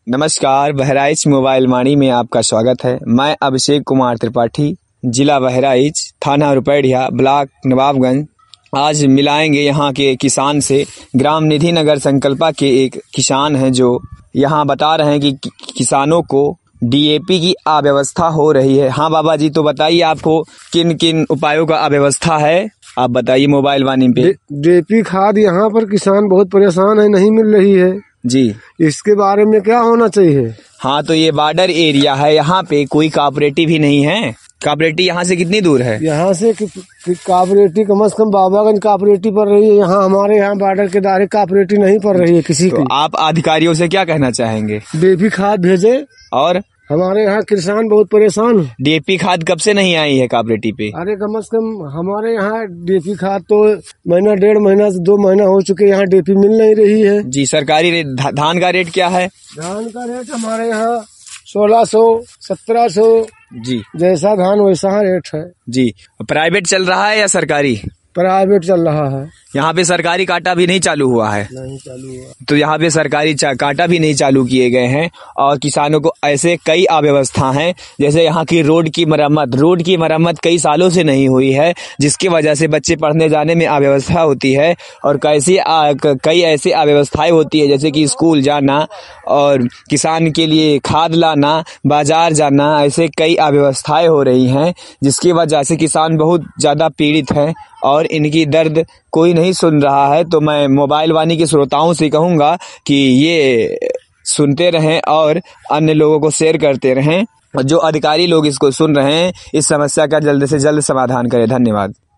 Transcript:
नमस्कार, बहराइच मोबाइल वाणी में आपका स्वागत है। मैं अभिषेक कुमार त्रिपाठी, जिला बहराइच, थाना रुपैड़िया, ब्लॉक नवाबगंज। आज मिलाएंगे यहाँ के किसान से। ग्राम निधि नगर संकल्पा के एक किसान हैं जो यहाँ बता रहे हैं कि किसानों को डीएपी की अव्यवस्था हो रही है। हाँ बाबा जी, तो बताइए आपको किन किन उपायों का अव्यवस्था है, आप बताइए मोबाइल वाणी पे। डीएपी खाद यहाँ पर किसान बहुत परेशान है, नहीं मिल रही है जी। इसके बारे में क्या होना चाहिए? हाँ, तो ये बॉर्डर एरिया है, यहाँ पे कोई कोऑपरेटिव ही नहीं है। कोऑपरेटिव यहाँ से कितनी दूर है? यहाँ से कोऑपरेटिव कम से कम बाबागंज कोऑपरेटिव पड़ रही है। यहाँ हमारे यहाँ बॉर्डर के दायरे कोऑपरेटिव नहीं पड़ रही है किसी की। आप अधिकारियों से क्या कहना चाहेंगे? डीएपी खाद भेजे। और हमारे यहाँ किसान बहुत परेशान है। डीएपी खाद कब से नहीं आई है कोऑपरेटिव पे? अरे कम से कम हमारे यहाँ डीएपी खाद तो महीना 1.5 महीना से 2 महीना हो चुके, यहाँ डीएपी मिल नहीं रही है। जी। सरकारी रेट धान का रेट क्या है? धान का रेट हमारे यहाँ 1600 1700 जी, जैसा धान वैसा रेट है। जी। प्राइवेट चल रहा है या सरकारी? प्राइवेट चल रहा है। यहाँ पे सरकारी कांटा भी नहीं चालू हुआ है? नहीं चालू हुआ। तो यहाँ पे सरकारी कांटा भी नहीं चालू किए गए हैं। और किसानों को ऐसे कई अव्यवस्था हैं, जैसे यहाँ की रोड की मरम्मत कई सालों से नहीं हुई है, जिसकी वजह से बच्चे पढ़ने जाने में अव्यवस्था होती है। और कई ऐसी अव्यवस्थाएं होती है, जैसे कि स्कूल जाना और किसान के लिए खाद लाना, बाजार जाना, ऐसे कई अव्यवस्थाएं हो रही हैं, जिसकी वजह से किसान बहुत ज्यादा पीड़ित हैं और इनकी दर्द कोई नहीं सुन रहा है। तो मैं मोबाइल वाणी के श्रोताओं से कहूंगा कि ये सुनते रहें और अन्य लोगों को शेयर करते रहें, और जो अधिकारी लोग इसको सुन रहे हैं इस समस्या का जल्द से जल्द समाधान करें। धन्यवाद।